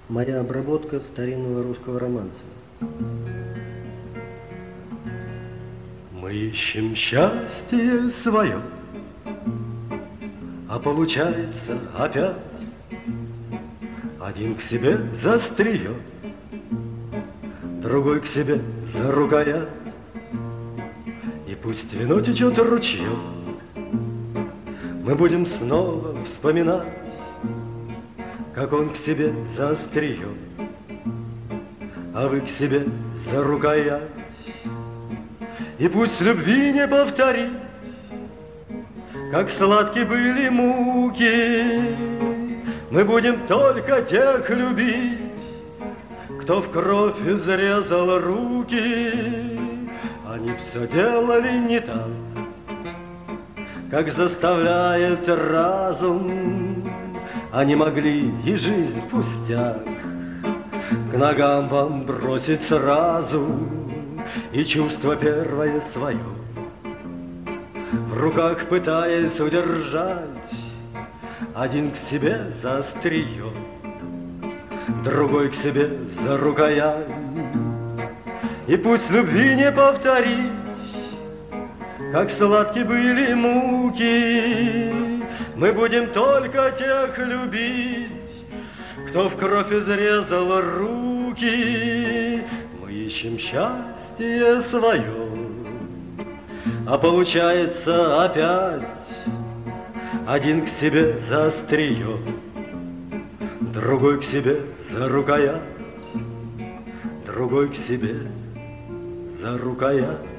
Моя обработка старинного русского романса. Мы ищем счастье свое, а получается опять один к себе за острие, другой к себе за рукоять. И пусть вино течет ручьем, мы будем снова вспоминать, как он к себе за острие, а вы к себе за рукоять. И путь любви не повторить, как сладки были муки. Мы будем только тех любить, кто в кровь изрезал руки. Они все делали не так, как заставляет разум. Они могли и жизнь пустяк к ногам вам бросить сразу, и чувство первое свое в руках пытаясь удержать. Один к себе за острие, другой к себе за рукоять. И путь любви не повторить, как сладки были муки. Мы будем только тех любить, кто в кровь изрезал руки. Мы ищем счастье свое, а получается опять один к себе за острие, другой к себе за рукоять, другой к себе за рукоять.